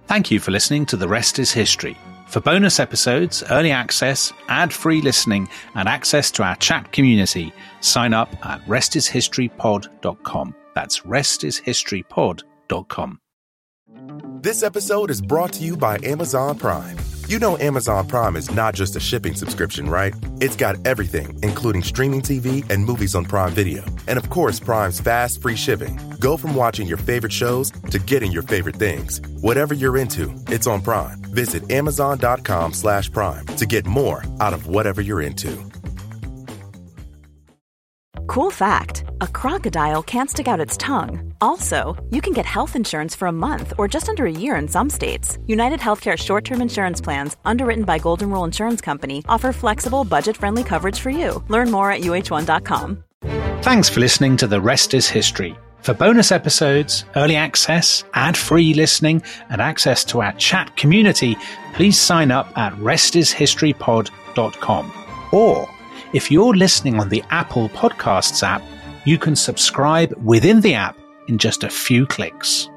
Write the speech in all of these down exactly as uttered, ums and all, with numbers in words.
Thank you for listening to The Rest is History. For bonus episodes, early access, ad-free listening, and access to our chat community, sign up at rest is history pod dot com. That's rest is history pod dot com. This episode is brought to you by Amazon Prime. You know Amazon Prime is not just a shipping subscription, right? It's got everything, including streaming T V and movies on Prime Video. And of course, Prime's fast, free shipping. Go from watching your favorite shows to getting your favorite things. Whatever you're into, it's on Prime. Visit amazon.com slash prime to get more out of whatever you're into. Cool fact, a crocodile can't stick out its tongue. Also, you can get health insurance for a month or just under a year in some states. United Healthcare short-term insurance plans, underwritten by Golden Rule Insurance Company, offer flexible, budget-friendly coverage for you. Learn more at U H one dot com. Thanks for listening to The Rest is History. For bonus episodes, early access, ad-free listening, and access to our chat community, please sign up at rest is history pod dot com. Or, if you're listening on the Apple Podcasts app, you can subscribe within the app in just a few clicks.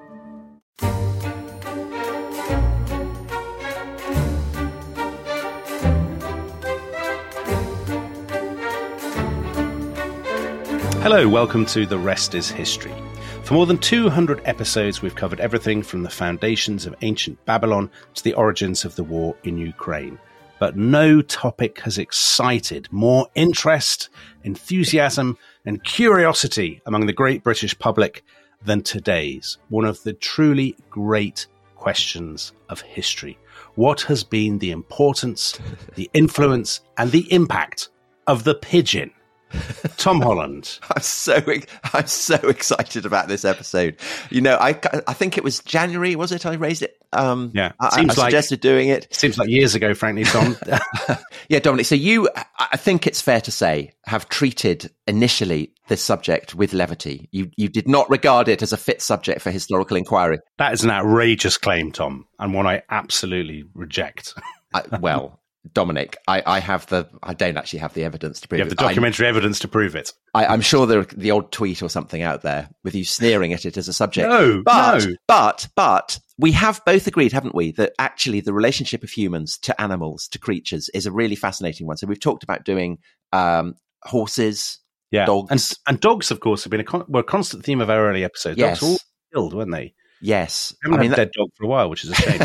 Hello, welcome to The Rest is History. For more than two hundred episodes, we've covered everything from the foundations of ancient Babylon to the origins of the war in Ukraine. But no topic has excited more interest, enthusiasm, and curiosity among the great British public than today's, one of the truly great questions of history. What has been the importance, the influence, and the impact of the pigeon? Tom Holland. I'm so I'm so excited about this episode. You know, I I think it was January, was it? I raised it. Um, yeah, I, seems I like, suggested doing it. Seems like years ago, frankly, Tom. Yeah, Dominic. So you, I think it's fair to say, have treated initially this subject with levity. You you did not regard it as a fit subject for historical inquiry. That is an outrageous claim, Tom, and one I absolutely reject. I, well. Dominic, I, I have the, I don't actually have the evidence to prove it. You have the documentary I, evidence to prove it. I, I'm sure there the old tweet or something out there with you sneering at it as a subject. No, but, no. but, but we have both agreed, haven't we, that actually the relationship of humans to animals, to creatures, is a really fascinating one. So we've talked about doing um, horses, yeah. dogs. And, and dogs, of course, have been a, con- were a constant theme of our early episodes. Yes. Dogs were all killed, weren't they? Yes. I haven't I mean, had a that... dead dog for a while, which is a shame.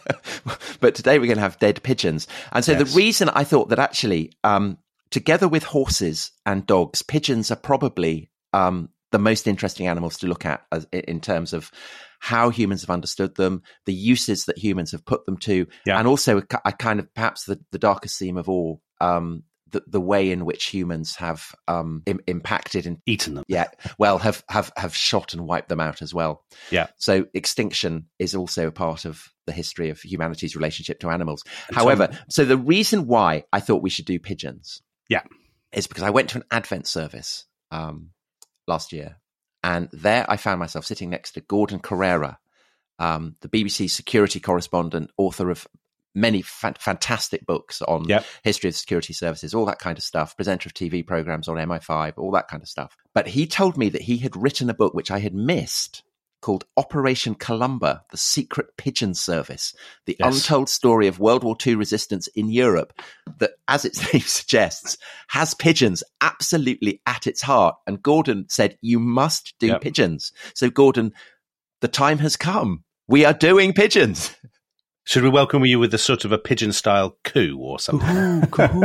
But today we're going to have dead pigeons. And so yes. the reason I thought that actually, um, together with horses and dogs, pigeons are probably um, the most interesting animals to look at as, in terms of how humans have understood them, the uses that humans have put them to, yeah. and also a, a kind of perhaps the, the darkest theme of all, um, The, the way in which humans have um, im- impacted and eaten them, yeah, well, have have have shot and wiped them out as well. Yeah. So extinction is also a part of the history of humanity's relationship to animals. And However, Tom, so the reason why I thought we should do pigeons, yeah, is because I went to an Advent service um, last year, and there I found myself sitting next to Gordon Corera, um, the B B C security correspondent, author of many fa- fantastic books on yep. history of security services, all that kind of stuff, presenter of T V programs on M I five, all that kind of stuff. But he told me that he had written a book which I had missed called Operation Columba, the Secret Pigeon Service, the yes. untold story of World War Two resistance in Europe, that, as its name suggests, has pigeons absolutely at its heart. And Gordon said, you must do yep. pigeons. So Gordon, the time has come. We are doing pigeons. Should we welcome you with a sort of a pigeon-style coo or something? Coo, coo.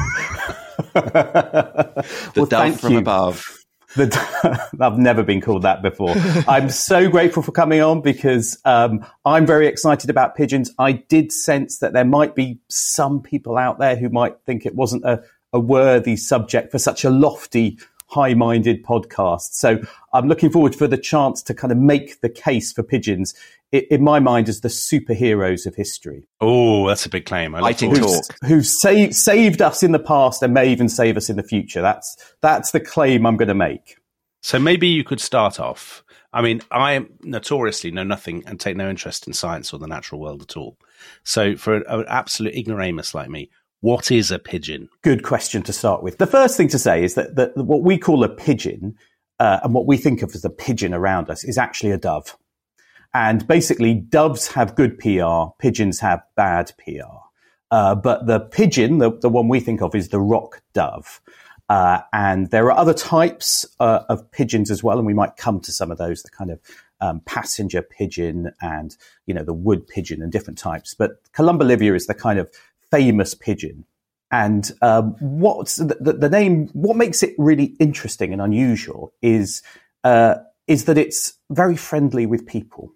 The well, dove from you. above. The, I've never been called that before. I'm so grateful for coming on because um, I'm very excited about pigeons. I did sense that there might be some people out there who might think it wasn't a, a worthy subject for such a lofty, high-minded podcast. So I'm looking forward for the chance to kind of make the case for pigeons, in my mind, as the superheroes of history. Oh, that's a big claim. I Fighting talk. Who've, who've saved, saved us in the past and may even save us in the future. That's that's the claim I'm going to make. So maybe you could start off. I mean, I notoriously know nothing and take no interest in science or the natural world at all. So for an absolute ignoramus like me, what is a pigeon? Good question to start with. The first thing to say is that, that what we call a pigeon uh, and what we think of as a pigeon around us is actually a dove. And basically, doves have good P R, pigeons have bad P R. Uh, but the pigeon, the, the one we think of, is the rock dove. Uh, and there are other types uh, of pigeons as well, and we might come to some of those, the kind of um, passenger pigeon and, you know, the wood pigeon and different types. But columbolivia is the kind of famous pigeon. And um, what's the, the, the name, what makes it really interesting and unusual is uh, is that it's very friendly with people.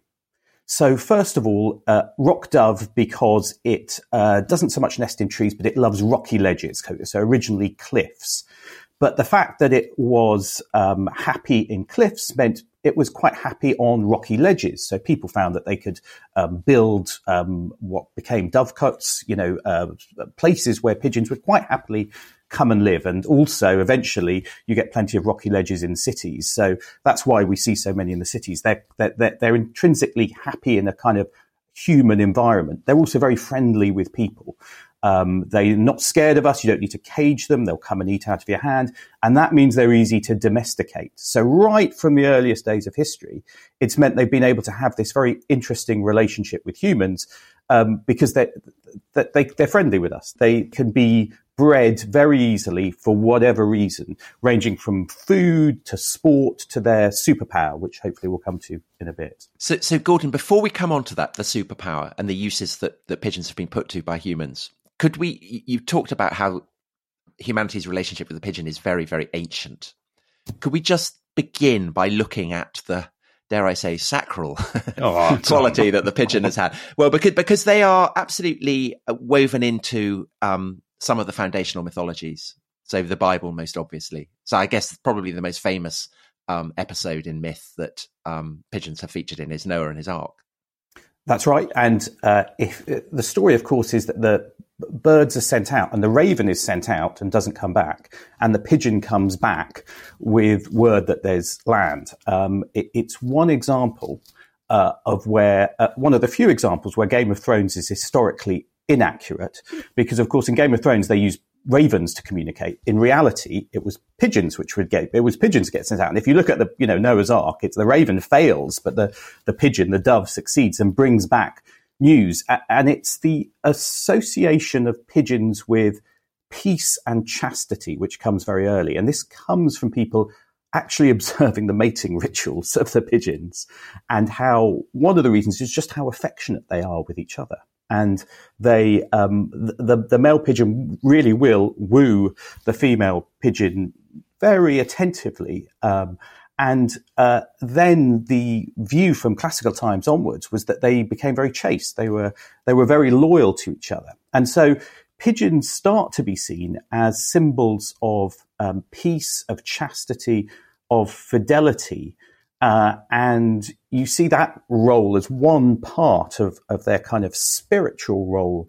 So first of all, uh, rock dove, because it uh, doesn't so much nest in trees, but it loves rocky ledges, so originally cliffs. But the fact that it was um, happy in cliffs meant it was quite happy on rocky ledges. So people found that they could um, build um, what became dovecotes, you know, uh, places where pigeons would quite happily come and live. And also, eventually, you get plenty of rocky ledges in cities. So that's why we see so many in the cities. They're, they're, they're intrinsically happy in a kind of human environment. They're also very friendly with people. Um, they're not scared of us. You don't need to cage them. They'll come and eat out of your hand. And that means they're easy to domesticate. So right from the earliest days of history, it's meant they've been able to have this very interesting relationship with humans um, because they're, they, they're friendly with us. They can be bred very easily for whatever reason, ranging from food to sport to their superpower, which hopefully we'll come to in a bit. So, so Gordon, before we come on to that, the superpower and the uses that, that pigeons have been put to by humans, could we, you talked about how humanity's relationship with the pigeon is very, very ancient. Could we just begin by looking at the, dare I say, sacral oh, quality that the pigeon has had? Well, because because they are absolutely woven into um, some of the foundational mythologies. So the Bible, most obviously. So I guess probably the most famous um, episode in myth that um, pigeons have featured in is Noah and his Ark. That's right. And uh, if the story, of course, is that the birds are sent out and the raven is sent out and doesn't come back, and the pigeon comes back with word that there's land. Um, it, it's one example uh, of where, uh, one of the few examples where Game of Thrones is historically inaccurate, because, of course, in Game of Thrones, they use ravens to communicate. In reality, it was pigeons which would get, it was pigeons get sent out. And if you look at the, you know, Noah's Ark, it's the raven fails, but the, the pigeon, the dove succeeds and brings back news. And it's the association of pigeons with peace and chastity, which comes very early. And this comes from people actually observing the mating rituals of the pigeons, and how one of the reasons is just how affectionate they are with each other. And they, um, the, the male pigeon really will woo the female pigeon very attentively. Um, and uh, then the view from classical times onwards was that they became very chaste. They were they were very loyal to each other. And so pigeons start to be seen as symbols of um, peace, of chastity, of fidelity. Uh, and you see that role as one part of, of their kind of spiritual role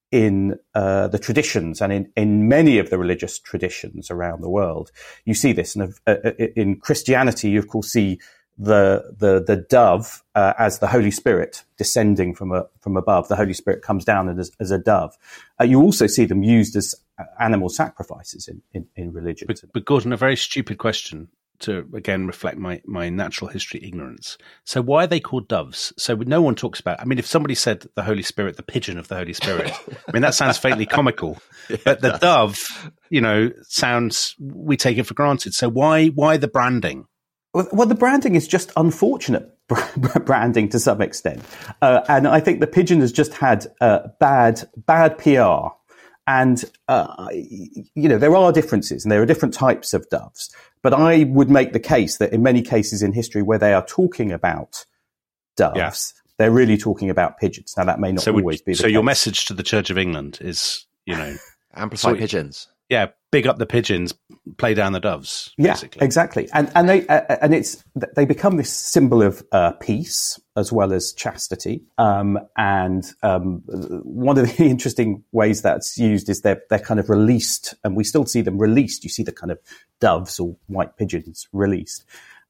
in uh, the traditions and in, in many of the religious traditions around the world. You see this in, uh, in Christianity. You, of course, see the the, the dove uh, as the Holy Spirit descending from a, from above. The Holy Spirit comes down as, as a dove. Uh, you also see them used as animal sacrifices in, in, in religion. But, but Gordon, a very stupid question to, again, reflect my, my natural history ignorance. So why are they called doves? So no one talks about, I mean, if somebody said the Holy Spirit, the pigeon of the Holy Spirit, I mean, that sounds faintly comical, yeah, but the dove, you know, sounds, we take it for granted. So why, why the branding? Well, well the branding is just unfortunate branding to some extent. Uh, and I think the pigeon has just had uh, bad, bad P R. And, uh, you know, there are differences and there are different types of doves. But I would make the case that in many cases in history where they are talking about doves, yeah. they're really talking about pigeons. Now, that may not so always would, be the So case. Your message to the Church of England is, you know... Amplify so, pigeons. Yeah, big up the pigeons, play down the doves, yeah, basically. Exactly. And and they uh, and it's they become this symbol of uh, peace as well as chastity. Um, and um, one of the interesting ways that's used is they're they're kind of released, and we still see them released. You see the kind of doves or white pigeons released,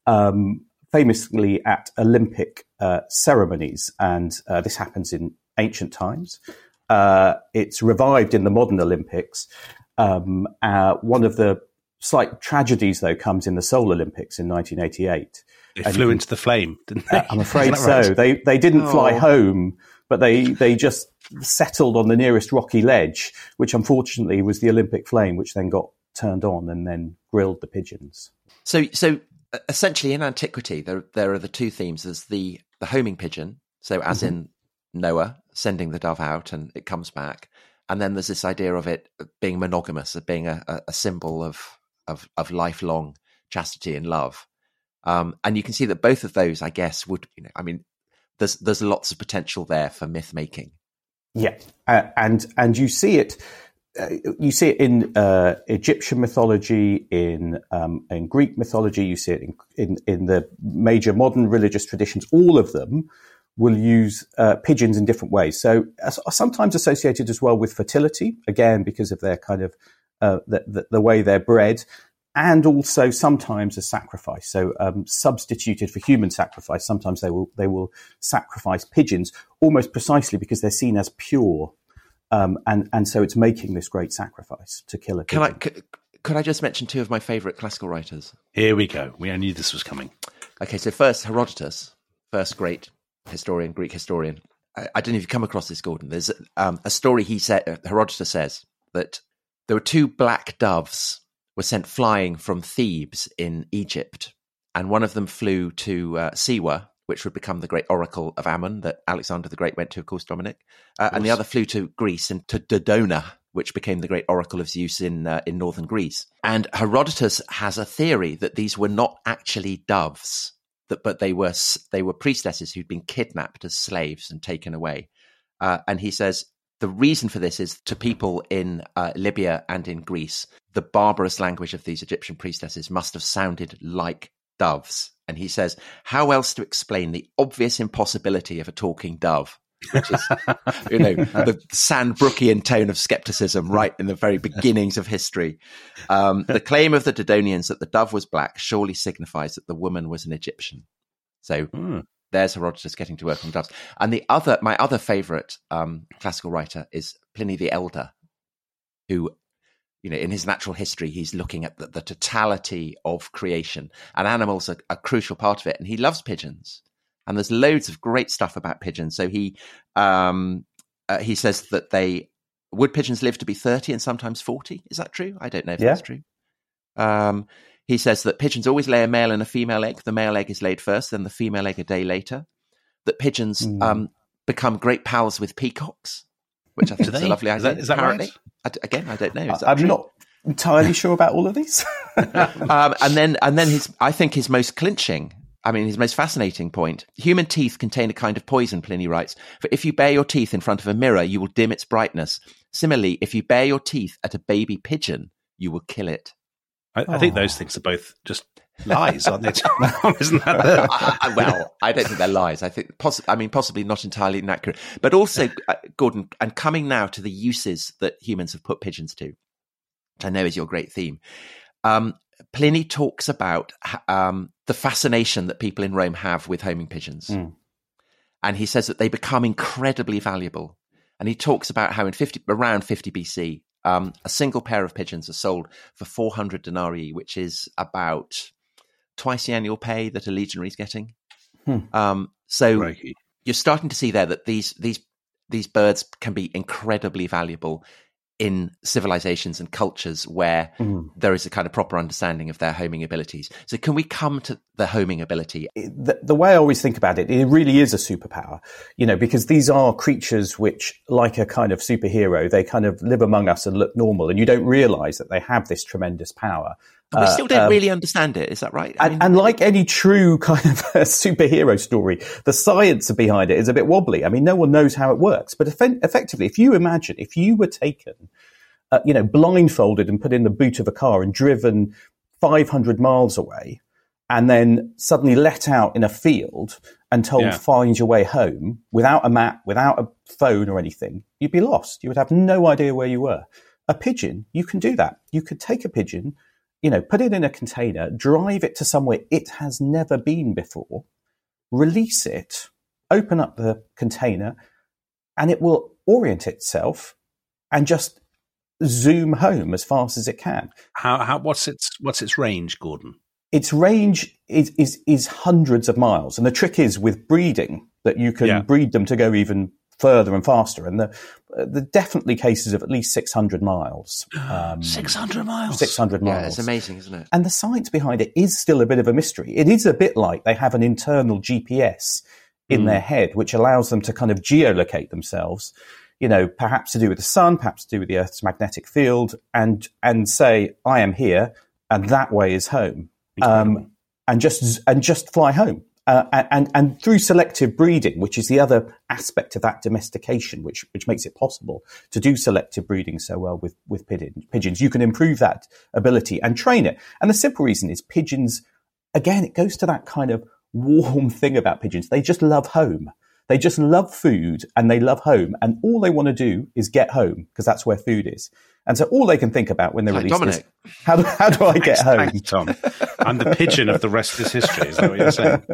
um, famously at Olympic uh, ceremonies, and uh, this happens in ancient times. Uh, it's revived in the modern Olympics. Um, uh, one of the slight tragedies, though, comes in the Seoul Olympics in nineteen eighty-eight. They and flew into the flame, didn't they? Uh, I'm afraid so. Right? They they didn't oh. fly home, but they, they just settled on the nearest rocky ledge, which unfortunately was the Olympic flame, which then got turned on and then grilled the pigeons. So so essentially in antiquity, there there are the two themes. There's the, the homing pigeon, so as mm-hmm. in Noah sending the dove out and it comes back. And then there's this idea of it being monogamous, of being a, a symbol of, of, of lifelong chastity and love. Um, and you can see that both of those, I guess, would, you know, I mean, there's there's lots of potential there for myth making. Yeah, uh, and and you see it, uh, you see it in uh, Egyptian mythology, in um, in Greek mythology. You see it in, in in the major modern religious traditions. All of them will use uh, pigeons in different ways. So uh, sometimes associated as well with fertility, again because of their kind of uh, the, the the way they're bred. And also sometimes a sacrifice, so um, substituted for human sacrifice. Sometimes they will they will sacrifice pigeons almost precisely because they're seen as pure, um, and and so it's making this great sacrifice to kill a pigeon. Can I could, could I just mention two of my favourite classical writers? Here we go. We I knew this was coming. Okay, so first Herodotus, first great historian, Greek historian. I, I don't know if you've come across this, Gordon. There's um, a story he said. Herodotus says that there were two black doves were sent flying from Thebes in Egypt, and one of them flew to uh, Siwa, which would become the great oracle of Ammon that Alexander the Great went to, of course, Dominic, uh, and the other flew to Greece and to Dodona, which became the great oracle of Zeus in uh, in northern Greece. And Herodotus has a theory that these were not actually doves, that but they were they were priestesses who'd been kidnapped as slaves and taken away. Uh, and he says the reason for this is to people in uh, Libya and in Greece, the barbarous language of these Egyptian priestesses must have sounded like doves. And he says, how else to explain the obvious impossibility of a talking dove? Which is, you know, the Sandbrookian tone of skepticism right in the very beginnings of history. Um, the claim of the Dodonians that the dove was black surely signifies that the woman was an Egyptian. So mm. there's Herodotus getting to work on doves. And the other, my other favorite um, classical writer is Pliny the Elder, who, you know, in his natural history, he's looking at the, the totality of creation, and animals are a crucial part of it. And he loves pigeons, and there's loads of great stuff about pigeons. So he um, uh, he says that they would pigeons live to be thirty and sometimes forty. Is that true? I don't know if yeah. that's true. Um, he says that pigeons always lay a male and a female egg. The male egg is laid first, then the female egg a day later. That pigeons mm. um, become great pals with peacocks, which I think is a lovely idea. Is that, is that apparently. right? I, again, I don't know. Is that I'm true? not entirely sure about all of these. um, and then, and then his, I think his most clinching, I mean, his most fascinating point: human teeth contain a kind of poison, Pliny writes. For if you bare your teeth in front of a mirror, you will dim its brightness. Similarly, if you bare your teeth at a baby pigeon, you will kill it. I, I think those things are both just lies, aren't they? Isn't that the... I, well, I don't think they're lies. I think, poss- I mean, possibly not entirely inaccurate, but also, uh, Gordon, and coming now to the uses that humans have put pigeons to, which I know is your great theme. Um, Pliny talks about um, the fascination that people in Rome have with homing pigeons, mm. and he says that they become incredibly valuable. And he talks about how in fifty around fifty B C, um, a single pair of pigeons are sold for four hundred denarii, which is about twice the annual pay that a legionary is getting. Hmm. Um, so Crikey. You're starting to see there that these these these birds can be incredibly valuable in civilizations and cultures where mm. there is a kind of proper understanding of their homing abilities. So can we come to the homing ability? The, the way I always think about it, it really is a superpower, you know, because these are creatures which, like a kind of superhero, they kind of live among us and look normal, and you don't realize that they have this tremendous power. But we still don't uh, um, really understand it. Is that right? I and, mean, and like any true kind of superhero story, the science behind it is a bit wobbly. I mean, no one knows how it works. But eff- effectively, if you imagine, if you were taken, uh, you know, blindfolded and put in the boot of a car and driven five hundred miles away, and then suddenly let out in a field and told, yeah. find your way home without a map, without a phone or anything, you'd be lost. You would have no idea where you were. A pigeon, you can do that. You could take a pigeon, you know, put it in a container, drive it to somewhere it has never been before, release it, open up the container, and it will orient itself and just zoom home as fast as it can. How, how, what's its, what's its range, Gordon? Its range is, is, is hundreds of miles. And the trick is with breeding that you can yeah. breed them to go even further and faster. And the, the definitely cases of at least six hundred miles. Um, six hundred miles? six hundred miles. Yeah, it's amazing, isn't it? And the science behind it is still a bit of a mystery. It is a bit like they have an internal G P S in mm. their head, which allows them to kind of geolocate themselves, you know, perhaps to do with the sun, perhaps to do with the Earth's magnetic field, and, and say, I am here, and that way is home. Um, and just and just fly home, uh, and and through selective breeding, which is the other aspect of that domestication, which which makes it possible to do selective breeding so well with with pigeons. You can improve that ability and train it. And the simple reason is pigeons. Again, it goes to that kind of warm thing about pigeons. They just love home. They just love food and they love home, and all they want to do is get home because that's where food is. And so all they can think about when they're like released Dominic. is, how do, how do I get thanks, home? Thanks, Tom. I'm the pigeon of the rest is history, is that what you're saying?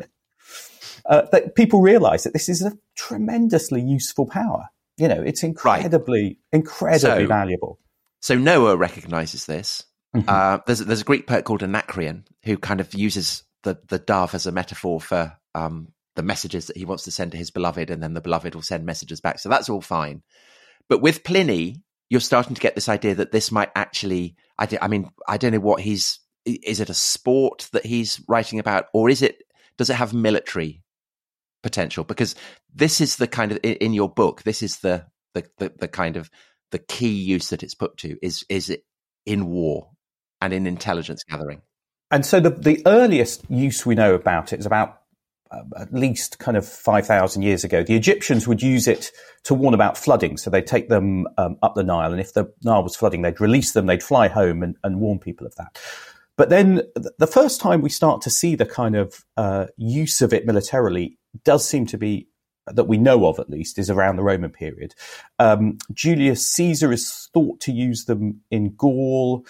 Uh, that people realise that this is a tremendously useful power. You know, it's incredibly, right. incredibly so, valuable. So Noah recognises this. Mm-hmm. Uh, there's, there's a Greek poet called Anacreon who kind of uses the, the dove as a metaphor for um, the messages that he wants to send to his beloved, and then the beloved will send messages back. So that's all fine. But with Pliny, you're starting to get this idea that this might actually, I, d- I mean, I don't know what he's, is it a sport that he's writing about, or is it, does it have military potential? Because this is the kind of, in your book, this is the, the, the, the kind of, the key use that it's put to is, is it in war and in intelligence gathering. And so the, the earliest use we know about it is about Uh, at least kind of five thousand years ago. The Egyptians would use it to warn about flooding. So they'd take them um, up the Nile, and if the Nile was flooding, they'd release them, they'd fly home and, and warn people of that. But then th- the first time we start to see the kind of uh, use of it militarily does seem to be, that we know of at least, is around the Roman period. Um, Julius Caesar is thought to use them in Gaul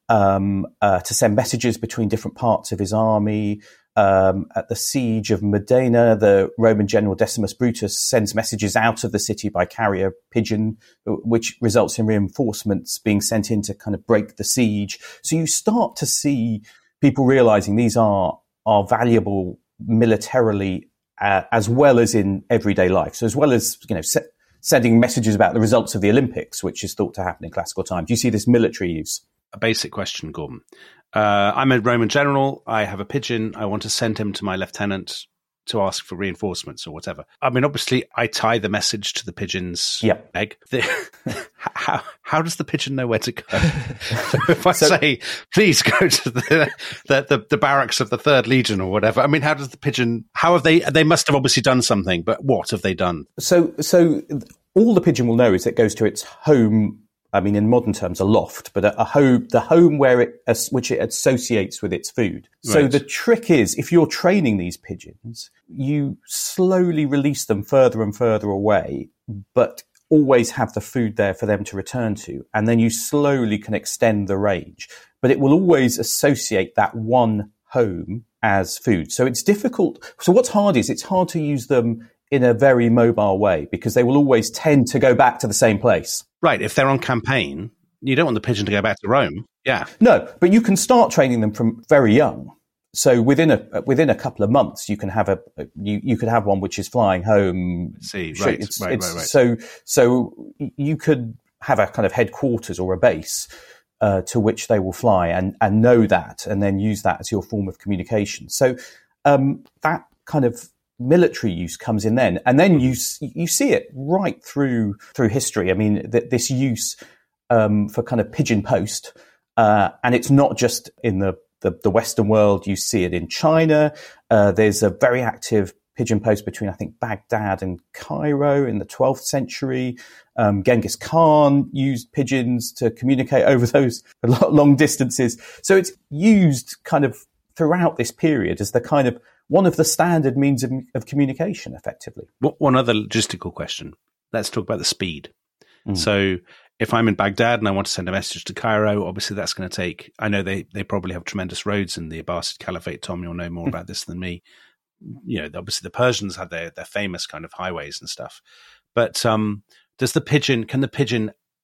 um, uh, to send messages between different parts of his army. Um, at the siege of Modena, the Roman general Decimus Brutus sends messages out of the city by carrier pigeon, which results in reinforcements being sent in to kind of break the siege. So you start to see people realizing these are, are valuable militarily, uh, as well as in everyday life. So as well as, you know, se- sending messages about the results of the Olympics, which is thought to happen in classical times. You see this military use. A basic question, Gordon. Uh, I'm a Roman general. I have a pigeon. I want to send him to my lieutenant to ask for reinforcements or whatever. I mean, obviously, I tie the message to the pigeon's yep. egg. The, how how does the pigeon know where to go? So if I so, say, please go to the, the, the, the barracks of the Third Legion or whatever, I mean, how does the pigeon, how have they, they must have obviously done something, but what have they done? So, so all the pigeon will know is it goes to its home. I mean, in modern terms, a loft, but a, a home, the home where it, which it associates with its food. So right. the trick is, if you're training these pigeons, you slowly release them further and further away, but always have the food there for them to return to. And then you slowly can extend the range, but it will always associate that one home as food. So it's difficult. So what's hard is it's hard to use them in a very mobile way because they will always tend to go back to the same place. Right. If they're on campaign, you don't want the pigeon to go back to Rome. Yeah. No, but you can start training them from very young. So within a within a couple of months, you can have a you, you could have one which is flying home. See, right, it's, right, it's, right, right. So so you could have a kind of headquarters or a base uh, to which they will fly and and know that, and then use that as your form of communication. So um, that kind of military use comes in then, and then you you see it right through through history. I mean, th- this use um, for kind of pigeon post, uh, and it's not just in the, the the Western world. You see it in China. Uh, there's a very active pigeon post between, I think, Baghdad and Cairo in the twelfth century. Um, Genghis Khan used pigeons to communicate over those long distances. So it's used kind of throughout this period as the kind of one of the standard means of, of communication, effectively. One other logistical question. Let's talk about the speed. Mm. So if I'm in Baghdad and I want to send a message to Cairo, obviously that's going to take, I know they, they probably have tremendous roads in the Abbasid Caliphate. Tom, you'll know more about this than me. You know, obviously the Persians had their, their famous kind of highways and stuff. But um, does the pigeon, can the pigeon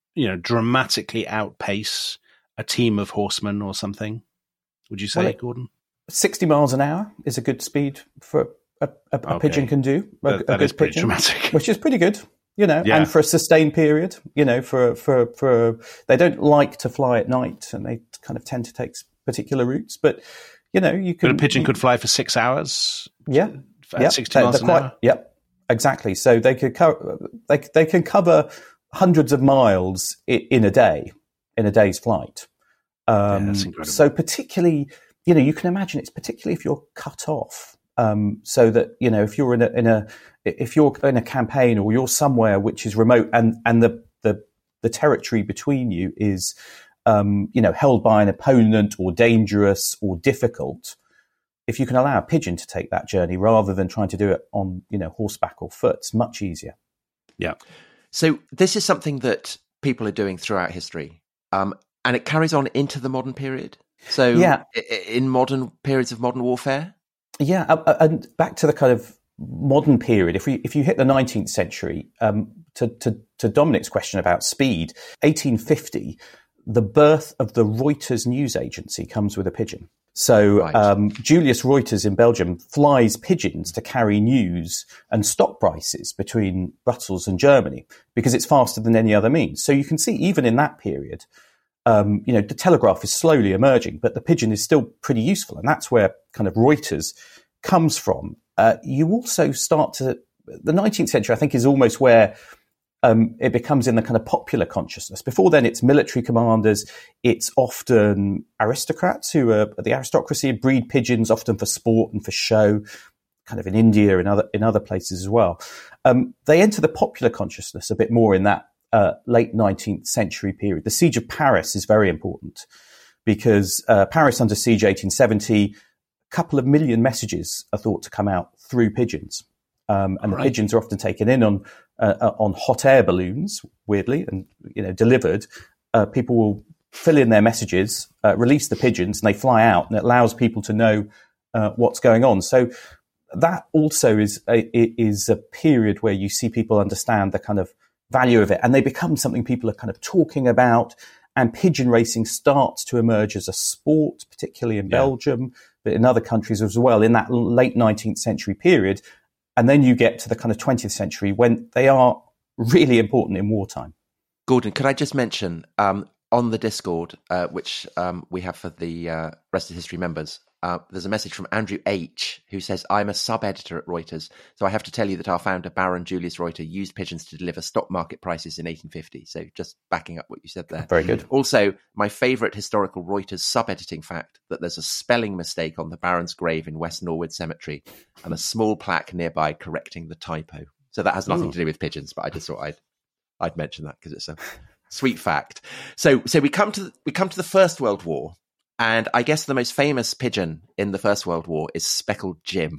you know, dramatically outpace a team of horsemen or something? Would you say, well, it, Gordon? sixty miles an hour is a good speed for a, a, a okay. pigeon can do. A, that, a that good is pretty pigeon, dramatic. Which is pretty good, you know, yeah. and for a sustained period, you know, for, for, for, they don't like to fly at night and they kind of tend to take particular routes, but, you know, you can. But a pigeon you, could fly for six hours? Yeah. At yep. sixty miles they're an quite, hour? Yep, exactly. So they could co- they, they can cover hundreds of miles in, in a day, in a day's flight. Um, yeah, that's incredible. So particularly, you know, you can imagine it's particularly if you're cut off. Um, so that, you know, if you're in a, in a, if you're in a campaign or you're somewhere which is remote and, and the, the, the territory between you is, um, you know, held by an opponent or dangerous or difficult, if you can allow a pigeon to take that journey rather than trying to do it on, you know, horseback or foot, it's much easier. Yeah. So this is something that people are doing throughout history. Um, and it carries on into the modern period. So yeah. in modern periods of modern warfare? Yeah, uh, and back to the kind of modern period. If we if you hit the nineteenth century, um, to, to to Dominic's question about speed, eighteen fifty, the birth of the Reuters news agency comes with a pigeon. So right. um, Julius Reuters in Belgium flies pigeons to carry news and stock prices between Brussels and Germany because it's faster than any other means. So you can see even in that period, Um, you know, the telegraph is slowly emerging, but the pigeon is still pretty useful. And that's where kind of Reuters comes from. Uh, you also start to, the nineteenth century, I think, is almost where um, it becomes in the kind of popular consciousness. Before then, it's military commanders. It's often aristocrats who are the aristocracy breed pigeons, often for sport and for show, kind of in India and other, in other places as well. Um, they enter the popular consciousness a bit more in that Uh, late nineteenth century period. The Siege of Paris is very important because uh, Paris under siege eighteen seventy, a couple of million messages are thought to come out through pigeons. Um, and All the right. pigeons are often taken in on uh, uh, on hot air balloons, weirdly, and you know delivered. Uh, people will fill in their messages, uh, release the pigeons, and they fly out, and it allows people to know uh, what's going on. So that also is a, is a period where you see people understand the kind of value of it, and they become something people are kind of talking about, and pigeon racing starts to emerge as a sport, particularly in yeah. Belgium, but in other countries as well, in that late nineteenth century period. And then you get to the kind of twentieth century when they are really important in wartime. Gordon, could I just mention um, on the Discord, uh, which um, we have for the uh, Rest of History members, Uh, there's a message from Andrew H, who says, I'm a sub-editor at Reuters, so I have to tell you that our founder, Baron Julius Reuter, used pigeons to deliver stock market prices in eighteen fifty. So just backing up what you said there. Very good. Also, my favourite historical Reuters sub-editing fact, that there's a spelling mistake on the Baron's grave in West Norwood Cemetery and a small plaque nearby correcting the typo. So that has nothing Ooh. to do with pigeons, but I just thought I'd I'd mention that because it's a sweet fact. So so we come to the, we come to the First World War. And I guess the most famous pigeon in the First World War is Speckled Jim.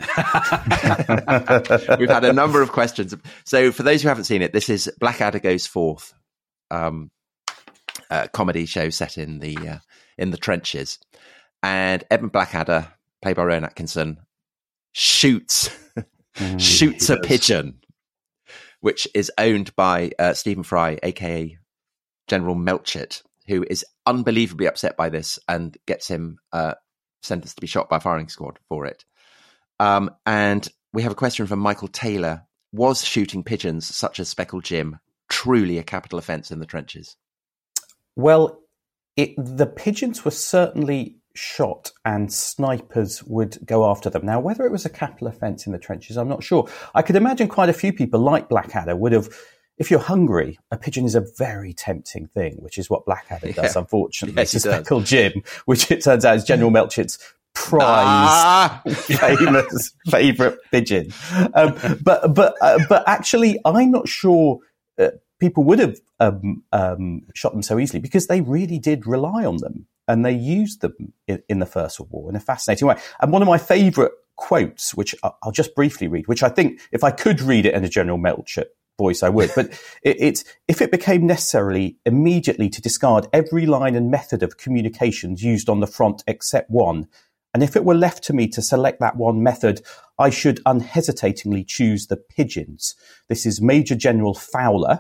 We've had a number of questions. So for those who haven't seen it, this is Blackadder Goes Forth, um, a comedy show set in the uh, in the trenches. And Edmund Blackadder, played by Rowan Atkinson, shoots mm, shoots a does. pigeon, which is owned by uh, Stephen Fry, a k a. General Melchett, who is unbelievably upset by this and gets him uh, sentenced to be shot by a firing squad for it. Um, and we have a question from Michael Taylor. Was shooting pigeons such as Speckled Jim truly a capital offence in the trenches? Well, it, the pigeons were certainly shot and snipers would go after them. Now, whether it was a capital offence in the trenches, I'm not sure. I could imagine quite a few people like Blackadder would have. If you're hungry, a pigeon is a very tempting thing, which is what Blackadder yeah. does, unfortunately. Yes, it's a Speckled Jim, which it turns out is General Melchett's prized, ah! famous favourite pigeon. Um, but but uh, but actually, I'm not sure uh, people would have um, um, shot them so easily because they really did rely on them and they used them in, in the First World War in a fascinating way. And one of my favourite quotes, which I'll just briefly read, which I think if I could read it in a General Melchett voice, I would. But it, it's if it became necessary immediately to discard every line and method of communications used on the front except one, and if it were left to me to select that one method, I should unhesitatingly choose the pigeons. This is Major General Fowler.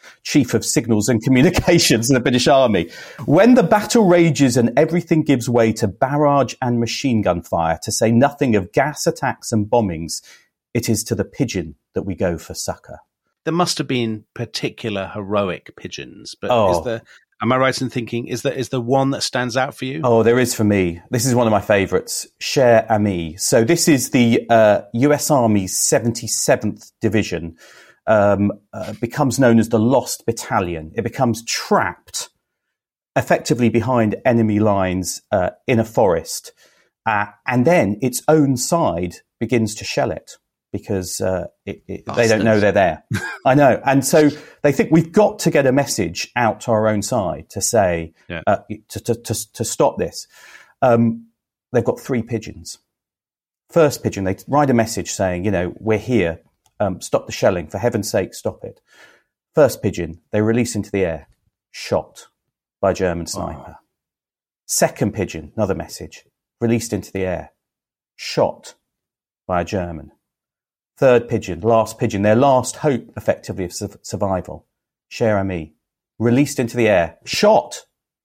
Chief of Signals and Communications in the British Army. When the battle rages and everything gives way to barrage and machine gun fire, to say nothing of gas attacks and bombings, it is to the pigeon that we go for succour. There must have been particular heroic pigeons, but oh. is there... Am I right in thinking, is there, is there one that stands out for you? Oh, there is for me. This is one of my favourites, Cher Ami. So this is the uh, U S Army's seventy-seventh Division, um, uh, becomes known as the Lost Battalion. It becomes trapped effectively behind enemy lines uh, in a forest. Uh, and then its own side begins to shell it. Because uh, it, it, they don't know they're there. I know. And so they think we've got to get a message out to our own side to say, yeah. uh, to, to, to, to stop this. Um, they've got three pigeons. First pigeon, they write a message saying, you know, we're here. Um, stop the shelling. For heaven's sake, stop it. First pigeon, they release into the air. Shot by a German sniper. Oh. Second pigeon, another message. Released into the air. Shot by a German. Third pigeon, last pigeon, their last hope, effectively, of su- survival. Cher Ami, released into the air, shot,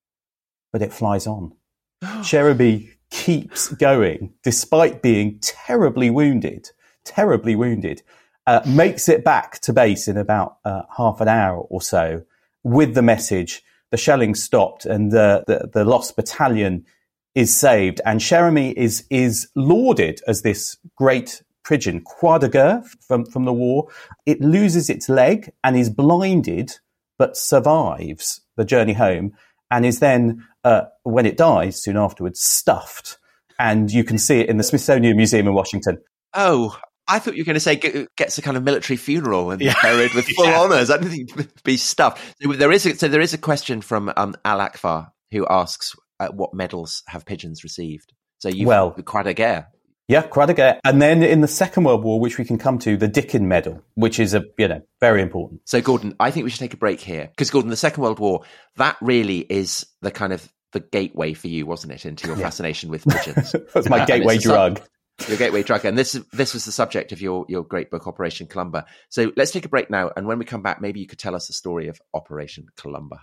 but it flies on. Cher Ami keeps going, despite being terribly wounded, terribly wounded, uh, makes it back to base in about uh, half an hour or so with the message, the shelling stopped and the, the, the lost battalion is saved. And Cher Ami is, is lauded as this great pigeon, croix de guerre from, from the war. It loses its leg and is blinded, but survives the journey home and is then, uh, when it dies soon afterwards, stuffed. And you can see it in the Smithsonian Museum in Washington. Oh, I thought you were going to say get, gets a kind of military funeral and yeah. buried with full yeah. honours. I didn't think it'd be stuffed. So there is a, so there is a question from um, Al Akbar who asks uh, what medals have pigeons received? So you've well, croix de guerre. Yeah, croix de guerre. And then in the Second World War, which we can come to, the Dickin Medal, which is, a you know, very important. So, Gordon, I think we should take a break here. Because, Gordon, the Second World War, that really is the kind of the gateway for you, wasn't it, into your yeah. fascination with pigeons? That's my gateway drug. Sub- your gateway drug. And this, this was the subject of your, your great book, Operation Columba. So let's take a break now. And when we come back, maybe you could tell us the story of Operation Columba.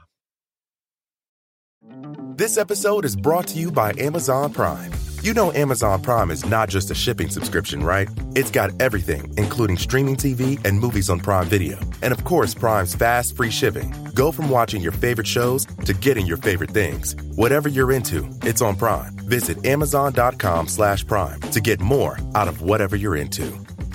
This episode is brought to you by Amazon Prime. You know Amazon Prime is not just a shipping subscription, right? It's got everything, including streaming T V and movies on Prime Video. And of course, Prime's fast, free shipping. Go from watching your favorite shows to getting your favorite things. Whatever you're into, it's on Prime. Visit amazon.com slash prime to get more out of whatever you're into.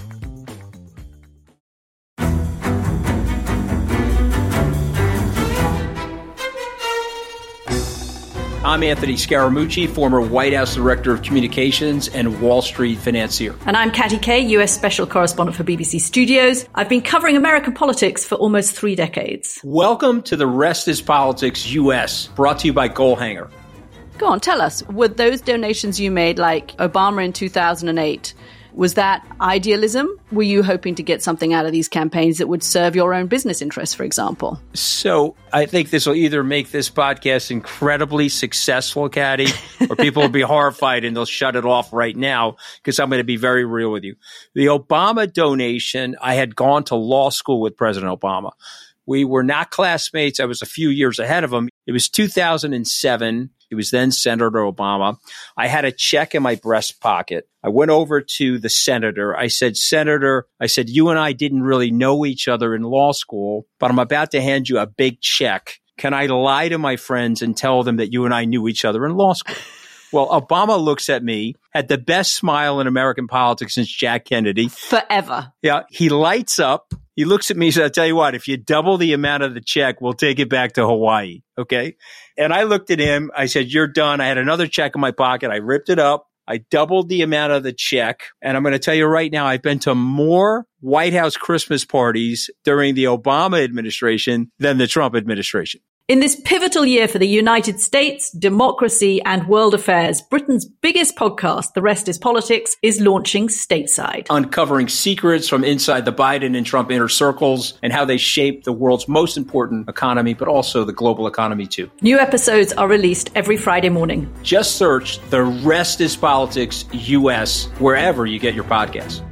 I'm Anthony Scaramucci, former White House Director of Communications and Wall Street financier. And I'm Katty Kay, U S Special Correspondent for B B C Studios. I've been covering American politics for almost three decades. Welcome to The Rest is Politics U S, brought to you by Goalhanger. Go on, tell us, were those donations you made, like Obama in two thousand eight, was that idealism? Were you hoping to get something out of these campaigns that would serve your own business interests, for example? So I think this will either make this podcast incredibly successful, Katty, or people will be horrified and they'll shut it off right now because I'm going to be very real with you. The Obama donation, I had gone to law school with President Obama. We were not classmates. I was a few years ahead of him. It was two thousand seven. He was then Senator Obama. I had a check in my breast pocket. I went over to the senator. I said, Senator, I said, you and I didn't really know each other in law school, but I'm about to hand you a big check. Can I lie to my friends and tell them that you and I knew each other in law school? Well, Obama looks at me, had the best smile in American politics since Jack Kennedy. Forever. Yeah. He lights up. He looks at me and says, I'll tell you what, if you double the amount of the check, we'll take it back to Hawaii. Okay. And I looked at him. I said, you're done. I had another check in my pocket. I ripped it up. I doubled the amount of the check. And I'm going to tell you right now, I've been to more White House Christmas parties during the Obama administration than the Trump administration. In this pivotal year for the United States, democracy and world affairs, Britain's biggest podcast, The Rest is Politics, is launching stateside. Uncovering secrets from inside the Biden and Trump inner circles and how they shape the world's most important economy, but also the global economy too. New episodes are released every Friday morning. Just search The Rest is Politics U S wherever you get your podcasts.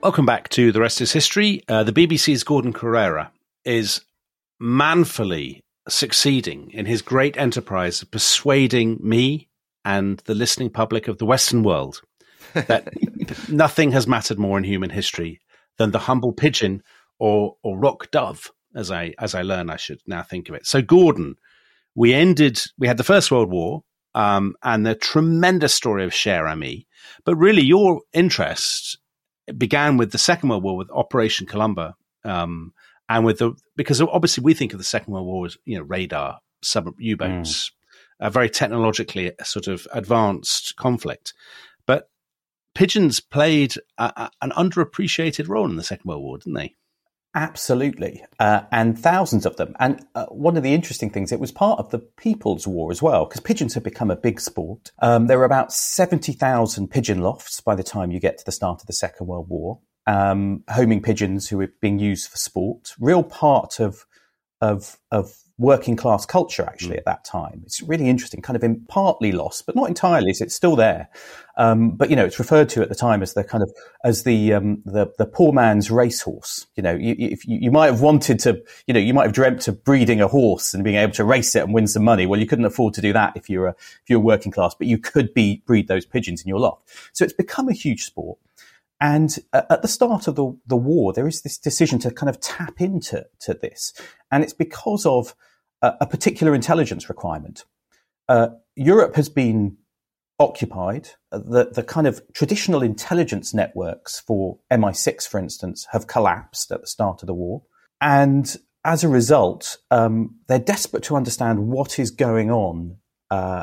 Welcome back to The Rest is History. Uh, the B B C's Gordon Corera is manfully succeeding in his great enterprise of persuading me and the listening public of the Western world that nothing has mattered more in human history than the humble pigeon or or rock dove, as I as I learn, I should now think of it. So, Gordon, we ended, we had the First World War um, and the tremendous story of Cher Ami, but really your interest began with the Second World War, with Operation Columba, um, and with the, because obviously we think of the Second World War as, you know, radar, sub U-boats, mm. a very technologically sort of advanced conflict. But pigeons played a, a, an underappreciated role in the Second World War, didn't they? Absolutely. Uh, and thousands of them. And uh, one of the interesting things, it was part of the People's War as well, because pigeons had become a big sport. Um, there were about seventy thousand pigeon lofts by the time you get to the start of the Second World War. Um, homing pigeons who were being used for sport, real part of of of working class culture actually mm. at that time. It's really interesting, kind of in partly lost, but not entirely. So it's still there. Um, but you know, it's referred to at the time as the kind of as the um, the the poor man's racehorse. You know, you, if you, you might have wanted to, you know, you might have dreamt of breeding a horse and being able to race it and win some money. Well, you couldn't afford to do that if you're a if you're working class, but you could be breed those pigeons in your loft. So it's become a huge sport. And uh, at the start of the, the war, there is this decision to kind of tap into to this. And it's because of a, a particular intelligence requirement. Uh, Europe has been occupied. The, the kind of traditional intelligence networks for M I six, for instance, have collapsed at the start of the war. And as a result, um, they're desperate to understand what is going on uh,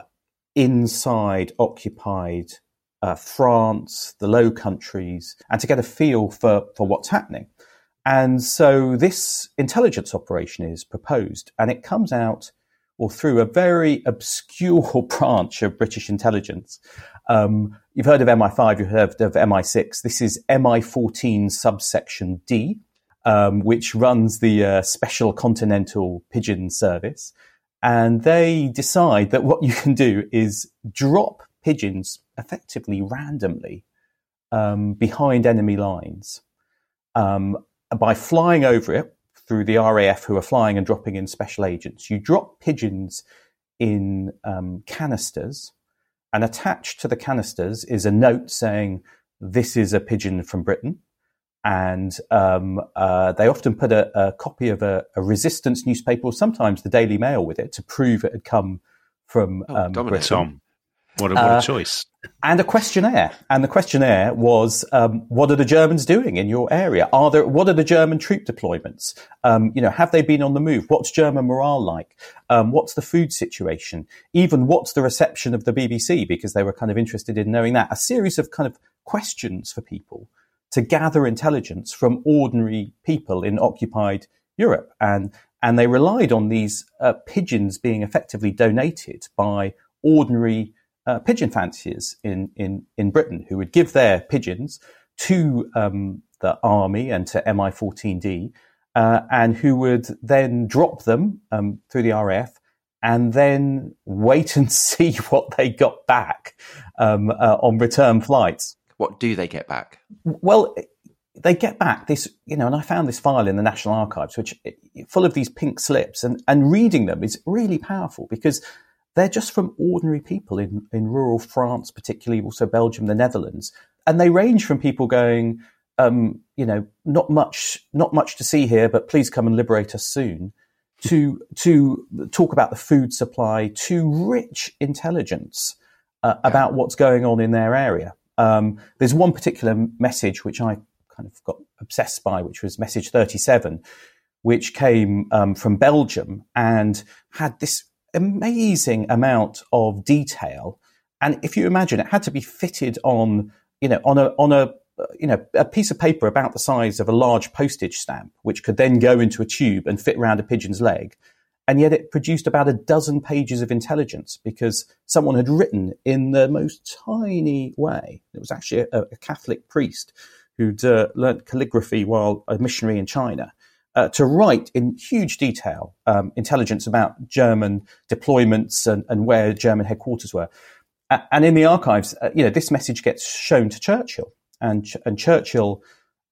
inside occupied Uh, France, the Low Countries, and to get a feel for, for what's happening. And so this intelligence operation is proposed, and it comes out or through a very obscure branch of British intelligence. Um, you've heard of M I five, you've heard of M I six. This is M I fourteen subsection D, um, which runs the uh, Special Continental Pigeon Service. And they decide that what you can do is drop pigeons effectively randomly um, behind enemy lines um, by flying over it through the R A F, who are flying and dropping in special agents. You drop pigeons in um, canisters, and attached to the canisters is a note saying, this is a pigeon from Britain. And um, uh, they often put a, a copy of a, a resistance newspaper, or sometimes the Daily Mail, with it to prove it had come from oh, um, Britain. Tom. What a, what a uh, choice. And a questionnaire. And the questionnaire was, um, what are the Germans doing in your area? Are there, what are the German troop deployments? Um, you know, have they been on the move? What's German morale like? Um, what's the food situation? Even what's the reception of the B B C? Because they were kind of interested in knowing that. A series of kind of questions for people to gather intelligence from ordinary people in occupied Europe. And, and they relied on these uh, pigeons being effectively donated by ordinary Uh, pigeon fanciers in, in, in Britain, who would give their pigeons to um, the army and to M I fourteen D, uh, and who would then drop them um, through the R A F and then wait and see what they got back um, uh, on return flights. What do they get back? Well, they get back this, you know, and I found this file in the National Archives, which full of these pink slips, and, and reading them is really powerful because they're just from ordinary people in, in rural France, particularly also Belgium, the Netherlands. And they range from people going, um, you know, not much, not much to see here, but please come and liberate us soon, to, to talk about the food supply, to rich intelligence uh, about what's going on in their area. Um, there's one particular message which I kind of got obsessed by, which was message thirty-seven, which came um, from Belgium and had this amazing amount of detail. And if you imagine, it had to be fitted on, you know, on a, on a, you know, a piece of paper about the size of a large postage stamp, which could then go into a tube and fit around a pigeon's leg. And yet it produced about a dozen pages of intelligence because someone had written in the most tiny way. It was actually a, a Catholic priest who'd uh, learnt calligraphy while a missionary in China. Uh, to write in huge detail um, intelligence about German deployments and, and where German headquarters were. Uh, and in the archives, uh, you know, this message gets shown to Churchill, and Ch- and Churchill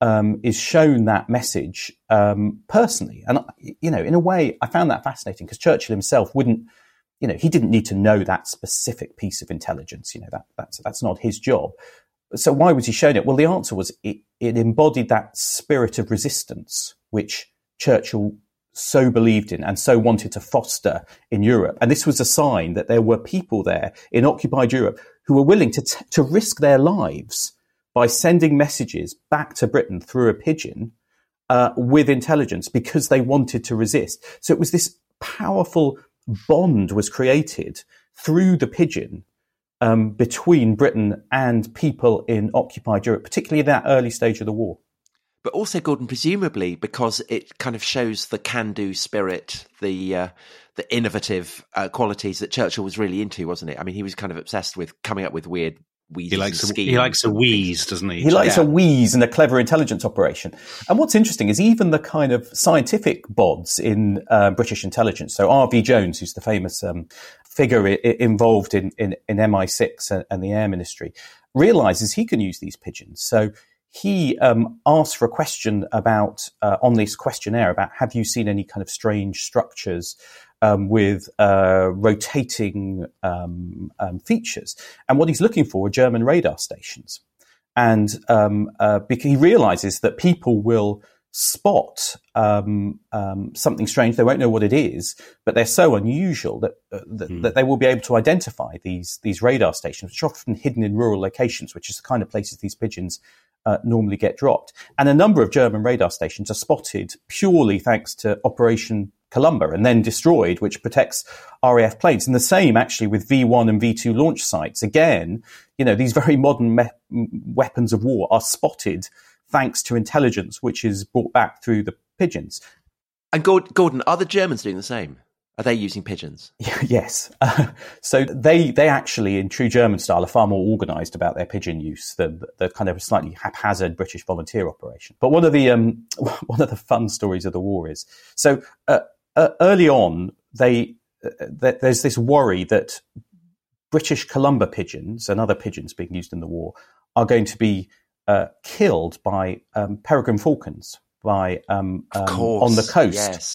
um, is shown that message um, personally. And, you know, in a way, I found that fascinating because Churchill himself wouldn't, you know, he didn't need to know that specific piece of intelligence. You know, that that's that's not his job. So why was he shown it? Well, the answer was it, it embodied that spirit of resistance, which Churchill so believed in and so wanted to foster in Europe. And this was a sign that there were people there in occupied Europe who were willing to t- to risk their lives by sending messages back to Britain through a pigeon uh, with intelligence because they wanted to resist. So it was this powerful bond was created through the pigeon um, between Britain and people in occupied Europe, particularly in that early stage of the war. But also, Gordon, presumably because it kind of shows the can-do spirit, the uh, the innovative uh, qualities that Churchill was really into, wasn't it? I mean, he was kind of obsessed with coming up with weird wheezes. He likes, and a, he likes a wheeze, doesn't he? He likes yeah. a wheeze and a clever intelligence operation. And what's interesting is even the kind of scientific bods in uh, British intelligence. So R V Jones, who's the famous um, figure I- I involved in, in, in M I six and, and the Air Ministry, realizes he can use these pigeons. So he um, asked for a question about, uh, on this questionnaire, about have you seen any kind of strange structures um, with uh, rotating um, um, features? And what he's looking for are German radar stations. And um, uh, because he realizes that people will spot um, um, something strange. They won't know what it is, but they're so unusual that, uh, that, mm. that they will be able to identify these, these radar stations, which are often hidden in rural locations, which is the kind of places these pigeons Uh, normally get dropped. And a number of German radar stations are spotted purely thanks to Operation Columba and then destroyed, which protects R A F planes. And the same actually with V one and V two launch sites. Again, you know, these very modern me- weapons of war are spotted thanks to intelligence, which is brought back through the pigeons. And Gordon, are the Germans doing the same? Are they using pigeons? Yes. Uh, so they they actually, in true German style, are far more organised about their pigeon use than the kind of slightly haphazard British volunteer operation. But one of the um, one of the fun stories of the war is so uh, uh, early on they uh, th- there's this worry that British Columba pigeons and other pigeons being used in the war are going to be uh, killed by um, peregrine falcons by um, um, of course, on the coast. Yes.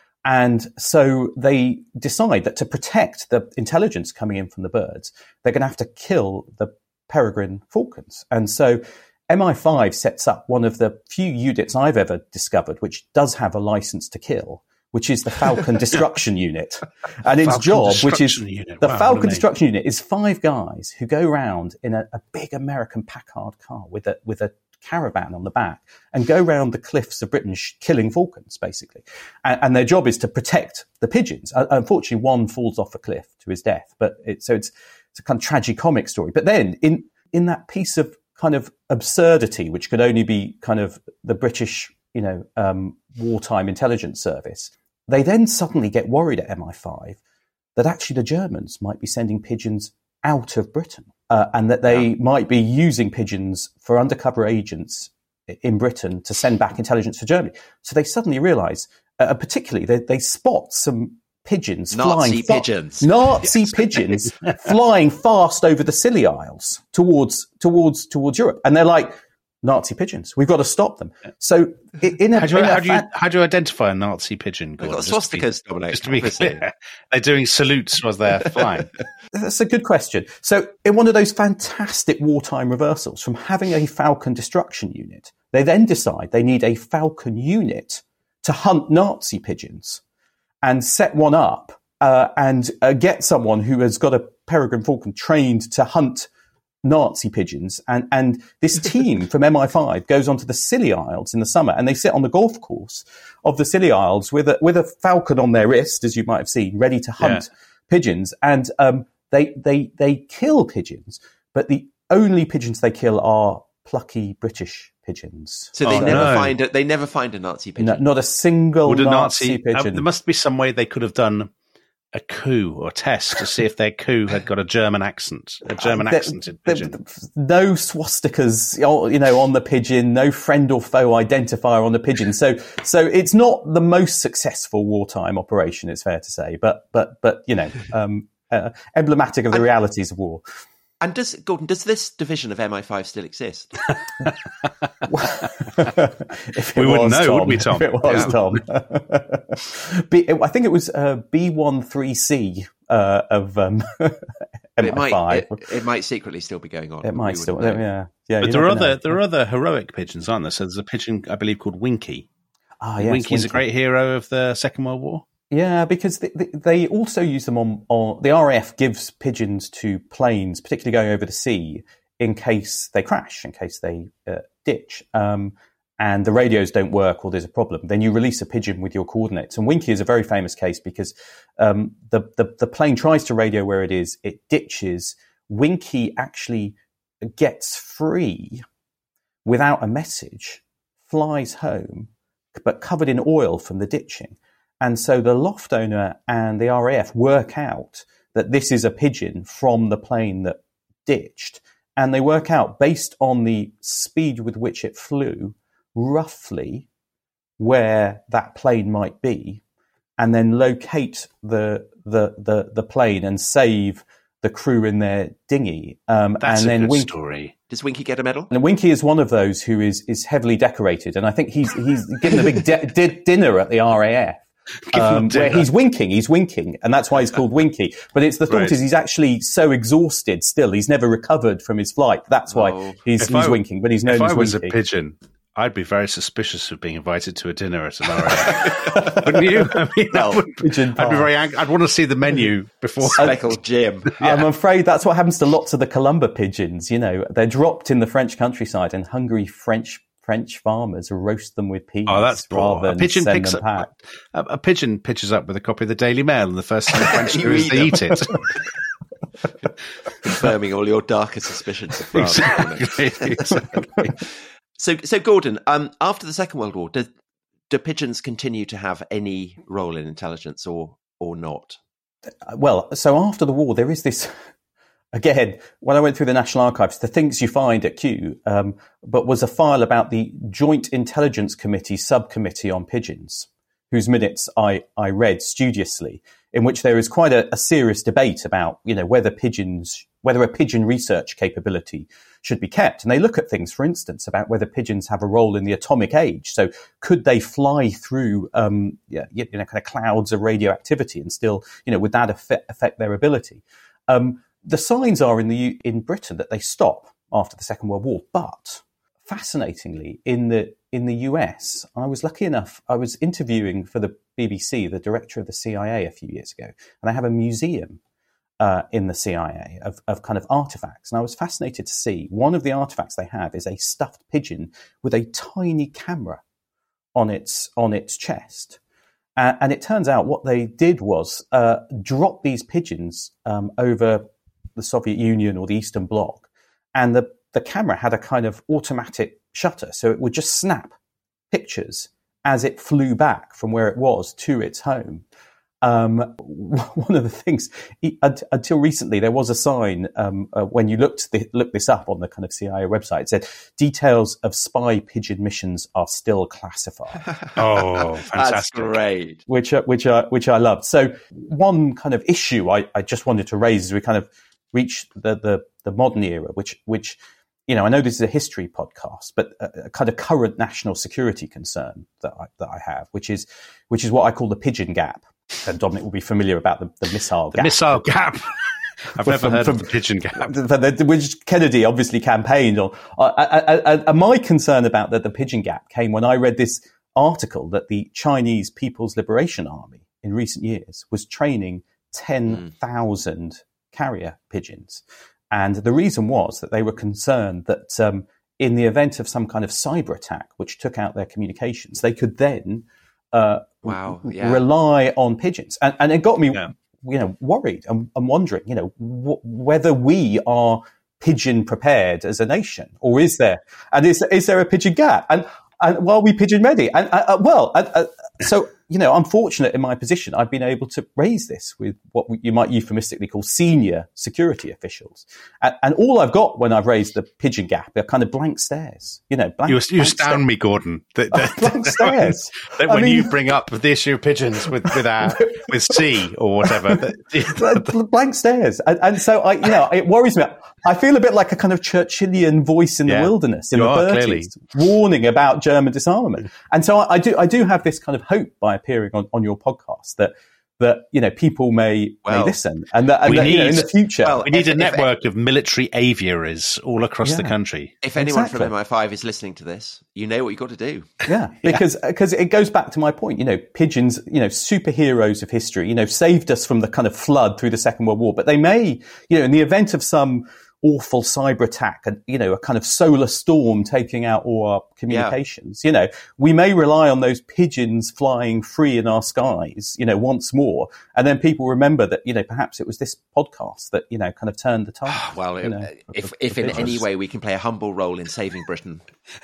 And so they decide that to protect the intelligence coming in from the birds, they're going to have to kill the peregrine falcons. And so M I five sets up one of the few units I've ever discovered which does have a license to kill, which is the Falcon Destruction Unit. And its Falcon job, which is unit. the Wow, Falcon Destruction Unit, is five guys who go around in a, a big American Packard car with a with a caravan on the back and go round the cliffs of Britain sh- killing falcons, basically. And, and their job is to protect the pigeons. Uh, unfortunately, one falls off a cliff to his death. But it, so it's it's a kind of tragicomic story. But then in in that piece of kind of absurdity, which could only be kind of the British, you know, um, wartime intelligence service, they then suddenly get worried at M I five that actually the Germans might be sending pigeons out of Britain. Uh, and that they yeah. might be using pigeons for undercover agents in Britain to send back intelligence to Germany. So they suddenly realise, uh, particularly, they, they spot some pigeons Nazi flying. pigeons. Fa- Nazi pigeons flying fast over the Scilly Isles towards towards towards Europe, and they're like, Nazi pigeons. We've got to stop them. So in a, how, do you, in a how, do you, fa- how do you identify a Nazi pigeon? They've got swastikas, Dominic. Just to be clear, they're doing salutes as they're flying. That's a good question. So in one of those fantastic wartime reversals from having a Falcon Destruction Unit, they then decide they need a Falcon unit to hunt Nazi pigeons and set one up uh, and uh, get someone who has got a peregrine falcon trained to hunt Nazi pigeons. And, and this team from M I five goes onto the Scilly Isles in the summer and they sit on the golf course of the Scilly Isles with a, with a falcon on their wrist, as you might have seen, ready to hunt yeah. pigeons. And um, they, they, they kill pigeons, but the only pigeons they kill are plucky British pigeons. So they oh, never no. find a, they never find a Nazi pigeon. No, not a single Would a Nazi, Nazi pigeon. Uh, there must be some way they could have done a coup or test to see if their coup had got a German accent, a German uh, there, accented there, pigeon. No swastikas, you know, on the pigeon. No friend or foe identifier on the pigeon. So, so it's not the most successful wartime operation. It's fair to say, but, but, but you know, um, uh, emblematic of the realities of war. And does Gordon, does this division of M I five still exist? If we wouldn't know, Tom, would we, Tom? If it was Yeah. Tom. B, I think it was uh, B thirteen C uh, of um, But it M I might five. it, it might secretly still be going on. It might We still, wouldn't know. yeah, yeah. But you there are never other know. there are other heroic pigeons, aren't there? So there's a pigeon, I believe, called Winky. Ah, yes, Winky's a Winky. great hero of the Second World War. Yeah, because they, they, they also use them on, on the R A F gives pigeons to planes, particularly going over the sea, in case they crash, in case they uh, ditch, um, and the radios don't work or there's a problem. Then you release a pigeon with your coordinates. And Winky is a very famous case because um, the, the the plane tries to radio where it is, it ditches. Winky actually gets free without a message, flies home, but covered in oil from the ditching. And so the loft owner and the R A F work out that this is a pigeon from the plane that ditched. And they work out, based on the speed with which it flew, roughly where that plane might be, and then locate the the the, the plane and save the crew in their dinghy. Um, That's and a then good Winky, story. Does Winky get a medal? and Winky is one of those who is is heavily decorated, and I think he's he's given a big de- di- dinner at the R A F. Give him Um, where dinner. he's winking, he's winking, and that's why he's called Winky. But it's the thought Right. is he's actually so exhausted still, he's never recovered from his flight. That's why Oh. he's, If he's I- winking, but he's known If I as was Winky. a pigeon, I'd be very suspicious of being invited to a dinner at an R A F. Wouldn't you? I mean, Well, I would, Pigeon I'd pie. be very angry. I'd want to see the menu before. Speckled Jim. I'm afraid that's what happens to lots of the Columba pigeons. You know, they're dropped in the French countryside, and hungry French French farmers roast them with peas Oh, that's poor. rather A than pigeon send picks them up. packed. A, a pigeon pitches up with a copy of the Daily Mail, and the first thing the French do You is eat they them. eat it. Confirming all your darker suspicions of France. exactly. exactly. So, so Gordon, um, after the Second World War, do, do pigeons continue to have any role in intelligence, or or not? Well, so after the war, there is this. Again, when I went through the National Archives, the things you find at Kew, um, but was a file about the Joint Intelligence Committee subcommittee on pigeons, whose minutes I, I read studiously, in which there is quite a, a serious debate about, you know, whether pigeons, whether a pigeon research capability should be kept. And they look at things, for instance, about whether pigeons have a role in the atomic age. So could they fly through, um, yeah, you know, kind of clouds of radioactivity and still, you know, would that affect, affect their ability? Um, The signs are in the in Britain that they stop after the Second World War, but fascinatingly, in the in the U S, I was lucky enough. I was interviewing for the B B C the director of the C I A a few years ago, and they have a museum uh, in the C I A of, of kind of artifacts. And I was fascinated to see one of the artifacts they have is a stuffed pigeon with a tiny camera on its on its chest. Uh, and it turns out what they did was uh, drop these pigeons um, over the Soviet Union or the Eastern Bloc, and the, the camera had a kind of automatic shutter, so it would just snap pictures as it flew back from where it was to its home. Um, one of the things, until recently, there was a sign um, uh, when you looked the, looked this up on the kind of C I A website, it said details of spy pigeon missions are still classified. Oh, That's fantastic. great. which uh, which I which I loved. So one kind of issue I, I just wanted to raise as we kind of reach the, the the modern era, which which you know I know this is a history podcast, but a, a kind of current national security concern that I, that I have, which is which is what I call the pigeon gap. And Dominic will be familiar about the, the missile The gap. missile gap. I've never From- heard from- of the pigeon gap. The- the- which Kennedy obviously campaigned on. Uh, I, I, I, my concern about the, the pigeon gap came when I read this article that the Chinese People's Liberation Army in recent years was training ten thousand mm. carrier pigeons. And the reason was that they were concerned that um, in the event of some kind of cyber attack, which took out their communications, they could then uh, Wow, yeah. rely on pigeons. And, and it got me Yeah. you know, worried and, and wondering, you know, w- whether we are pigeon prepared as a nation, or is there, and is is there a pigeon gap, and and well, are we pigeon ready? And uh, uh, well, uh, uh, so you know, I'm fortunate in my position. I've been able to raise this with what you might euphemistically call senior security officials. And, and all I've got when I've raised the pigeon gap are kind of blank stares. You know, blank, you, you blank astound sta- me, Gordon. That, that, blank stares. That when I mean, you bring up the issue of pigeons with with, our, with C or whatever, that, blank stares. And, and so I, you know, it worries me. I feel a bit like a kind of Churchillian voice in yeah, the wilderness in you the are, thirties, clearly. warning about German disarmament. And so I, I do, I do have this kind of hope by appearing on, on your podcast that, that, you know, people may, well, may listen and that, and that need, you know, in the future. Well, we need if, a network if, of military aviaries all across yeah, the country. If anyone exactly. from M I five is listening to this, you know what you've got to do. Yeah, because yeah. because it goes back to my point. You know, pigeons, you know, superheroes of history, you know, saved us from the kind of flood through the Second World War. But they may, you know, in the event of some awful cyber attack and, you know, a kind of solar storm taking out all our communications, yeah. you know, we may rely on those pigeons flying free in our skies, you know, once more. And then people remember that, you know, perhaps it was this podcast that, you know, kind of turned the tide. Well, you know, if, for, if for in pigeons. any way we can play a humble role in saving Britain,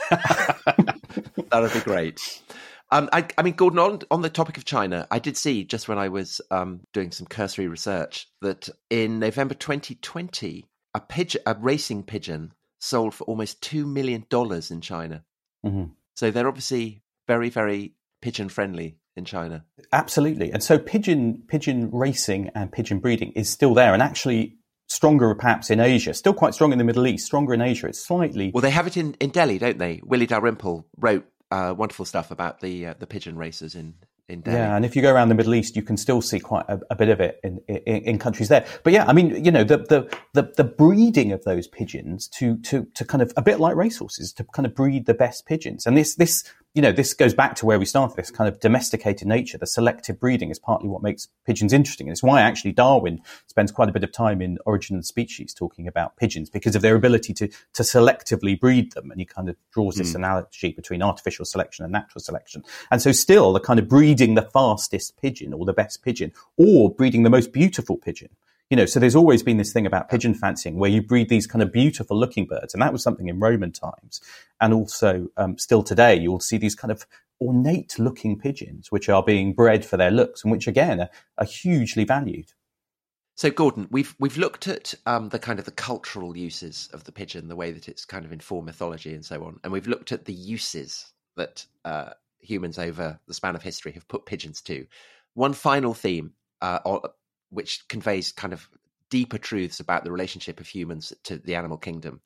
that would be great. Um, I, I mean, Gordon, on, on the topic of China, I did see just when I was um, doing some cursory research that in November twenty twenty, a pigeon, a racing pigeon sold for almost two million dollars in China. Mm-hmm. So they're obviously very, very pigeon friendly in China. Absolutely. And so pigeon, pigeon racing and pigeon breeding is still there and actually stronger perhaps in Asia, still quite strong in the Middle East, stronger in Asia. It's slightly... Well, they have it in, in Delhi, don't they? Willie Dalrymple wrote uh, wonderful stuff about the uh, the pigeon racers in In Delhi. Yeah, and if you go around the Middle East, you can still see quite a, a bit of it in, in in countries there. But yeah, I mean, you know, the the the, the breeding of those pigeons to to to kind of a bit like racehorses to kind of breed the best pigeons, and this this you know this goes back to where we started. This kind of domesticated nature, the selective breeding, is partly what makes pigeons interesting, and it's why actually Darwin spends quite a bit of time in Origin of the Species talking about pigeons because of their ability to to selectively breed them, and he kind of draws this mm. analogy between artificial selection and natural selection. And so, still the kind of breed breeding the fastest pigeon or the best pigeon or breeding the most beautiful pigeon. You know, so there's always been this thing about pigeon fancying where you breed these kind of beautiful looking birds. And that was something in Roman times. And also um, still today, you'll see these kind of ornate looking pigeons, which are being bred for their looks and which again are, are hugely valued. So, Gordon, we've we've looked at um, the kind of the cultural uses of the pigeon, the way that it's kind of informed mythology and so on. And we've looked at the uses that uh, humans over the span of history have put pigeons to. One final theme, uh, or, which conveys kind of deeper truths about the relationship of humans to the animal kingdom,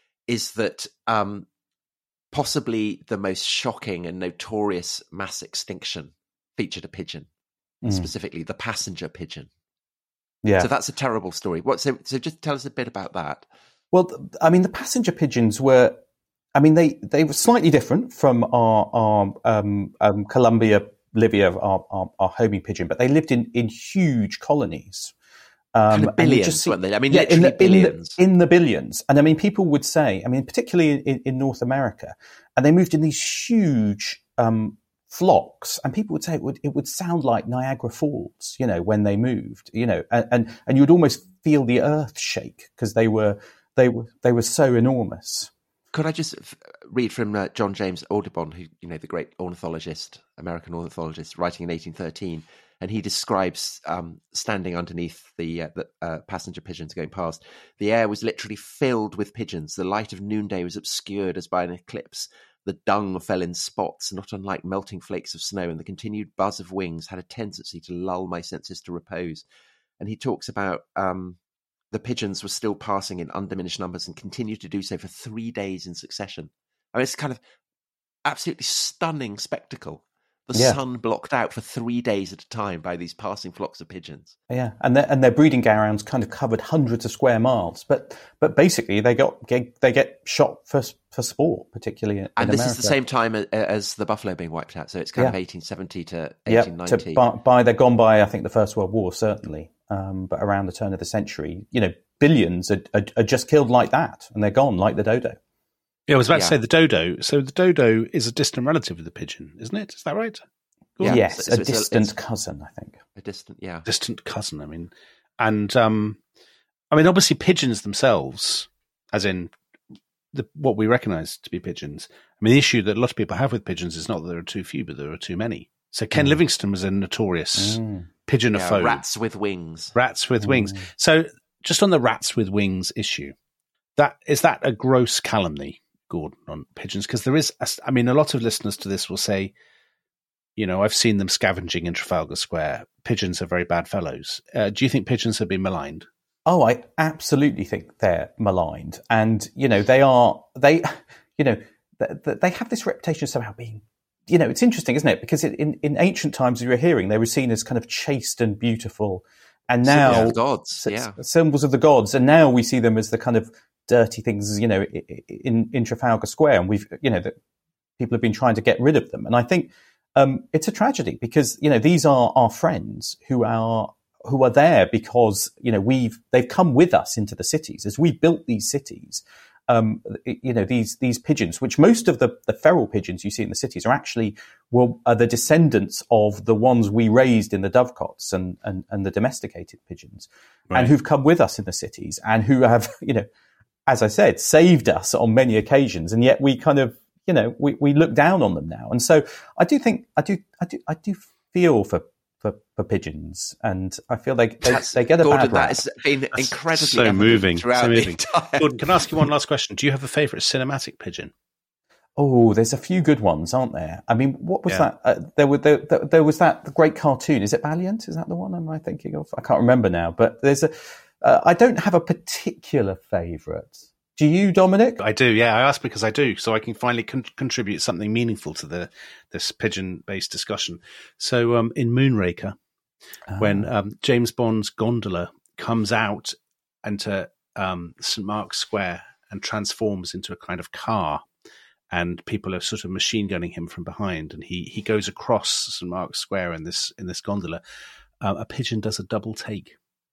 is that um, possibly the most shocking and notorious mass extinction featured a pigeon, mm. specifically the passenger pigeon. Yeah. So that's a terrible story. What? So, so just tell us a bit about that. Well, I mean, the passenger pigeons were, I mean, they, they were slightly different from our, our um, um, Columbia livia, our, our, our homing pigeon, but they lived in, in huge colonies. Um, kind of billions, just see, weren't they? I mean, yeah, literally in the, billions. In the, in the billions. And I mean, people would say, I mean, particularly in, in North America, and they moved in these huge um, flocks, and people would say it would it would sound like Niagara Falls, you know, when they moved, you know, and and, and you would almost feel the earth shake because they were they were they were so enormous. Could I just f- read from uh, John James Audubon, who, you know, the great ornithologist, American ornithologist, writing in eighteen thirteen, and he describes um, standing underneath the, uh, the uh, passenger pigeons going past. The air was literally filled with pigeons. The light of noonday was obscured as by an eclipse. The dung fell in spots, not unlike melting flakes of snow, and the continued buzz of wings had a tendency to lull my senses to repose. And he talks about um, the pigeons were still passing in undiminished numbers and continued to do so for three days in succession. I mean, it's kind of absolutely stunning spectacle. The yeah. sun blocked out for three days at a time by these passing flocks of pigeons. Yeah, and their, and their breeding grounds kind of covered hundreds of square miles. But but basically, they got get, they get shot for for sport, particularly in And this America. is the same time as, as the buffalo being wiped out. So it's kind yeah. of eighteen seventy to eighteen ninety. Yeah, by, by they're gone by, I think, the First World War, certainly. Um, but around the turn of the century, you know, billions are, are, are just killed like that, and they're gone like the dodo. Yeah, I was about yeah. to say the dodo. So the dodo is a distant relative of the pigeon, isn't it? Is that right? Yeah. Yes, so, so a distant a, cousin, I think. A distant, yeah. Distant cousin, I mean. And, um, I mean, obviously pigeons themselves, as in the, what we recognise to be pigeons. I mean, the issue that a lot of people have with pigeons is not that there are too few, but there are too many. So Ken mm. Livingstone was a notorious mm. pigeonophobe. Yeah, rats with wings. Rats with mm. wings. So just on the rats with wings issue, that is that a gross calumny, Gordon, on pigeons? Because there is, a, I mean, a lot of listeners to this will say, you know, I've seen them scavenging in Trafalgar Square. Pigeons are very bad fellows. Uh, do you think pigeons have been maligned? Oh, I absolutely think they're maligned. And, you know, they are, they, you know, they have this reputation of somehow being, you know, it's interesting, isn't it? Because in, in ancient times, you were hearing, they were seen as kind of chaste and beautiful. And now, symbols of the gods, yeah. Symbols of the gods. And now we see them as the kind of dirty things, you know, in, in Trafalgar Square. And we've, you know, that people have been trying to get rid of them. And I think um, it's a tragedy because, you know, these are our friends who are, who are there because, you know, we've, they've come with us into the cities as we built these cities. Um, you know, these, these pigeons, which most of the, the feral pigeons you see in the cities are actually, well, are the descendants of the ones we raised in the dovecots and, and, and the domesticated pigeons, right. and who've come with us in the cities and who have, you know, as I said, saved us on many occasions. And yet we kind of, you know, we, we look down on them now. And so I do think, I do, I do, I do feel for, For, for pigeons, and I feel like they, they get a Gordon, bad rap. That has been incredibly so moving. Throughout so the moving. entire... Gordon, can I ask you one last question? Do you have a favourite cinematic pigeon? Oh, there's a few good ones, aren't there? I mean, what was yeah. that? Uh, there, were, there, there, there was that the great cartoon. Is it Valiant? Is that the one? Am I thinking of? I can't remember now. But there's a. Uh, I don't have a particular favourite. Do you, Dominic? I do, yeah. I asked because I do, so I can finally con- contribute something meaningful to the this pigeon-based discussion. So, um, in Moonraker, oh. when um, James Bond's gondola comes out into um, Saint Mark's Square and transforms into a kind of car, and people are sort of machine gunning him from behind, and he he goes across Saint Mark's Square in this in this gondola, uh, a pigeon does a double take.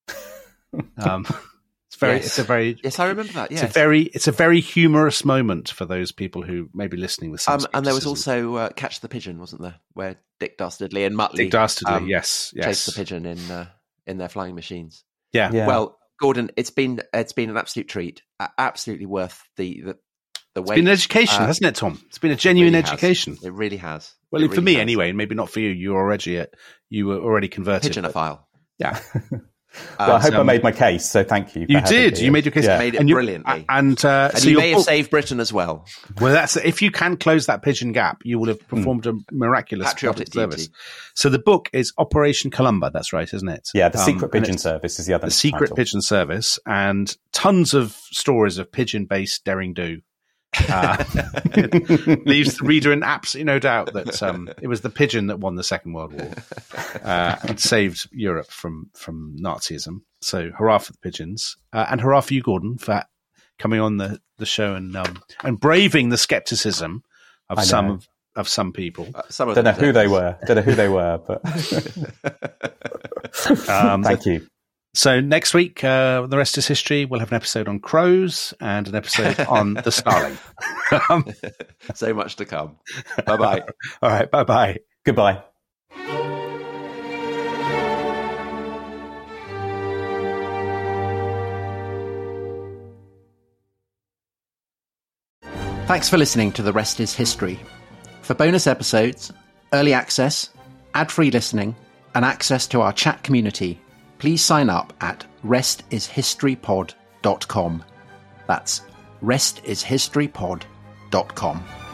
um, It's very. Yes. It's a very. Yes, I remember that. Yes. It's a very. It's a very humorous moment for those people who may be listening with some um, and there was also uh, Catch the Pigeon, wasn't there? Where Dick Dastardly and Muttley, Dick Dastardly, um, yes, yes, chased the pigeon in uh, in their flying machines. Yeah. yeah. Well, Gordon, it's been it's been an absolute treat. Absolutely worth the the, the wait. It's been an education, uh, hasn't it, Tom? It's been a genuine it really education. Has. It really has. Well, it for really me has. anyway, and maybe not for you. You were already you were already converted. Pigeonophile. Yeah. Well, um, I hope um, I made my case, so thank you. You did. You made your case. Yeah. Made it and you, brilliantly. And, uh, and so you may book, have saved Britain as well. Well, that's if you can close that pigeon gap, you will have performed mm. a miraculous patriotic service. So the book is Operation Columba. That's right, isn't it? Yeah, the um, Secret Pigeon Service is the other. The Secret title. Pigeon Service, and tons of stories of pigeon-based daring do. Uh, leaves the reader in absolutely no doubt that um, it was the pigeon that won the Second World War uh, and saved Europe from from Nazism. So hurrah for the pigeons, uh, and hurrah for you, Gordon, for coming on the, the show and um, and braving the scepticism of some of, of some people. Uh, some of Don't know them who they were. Don't know who they were, but um, thank you. So next week, uh, the rest is history. We'll have an episode on crows and an episode on the starling. um, so much to come. Bye-bye. All right. Bye-bye. Goodbye. Thanks for listening to The Rest is History. For bonus episodes, early access, ad-free listening, and access to our chat community, please sign up at rest is history pod dot com. That's rest is history pod dot com.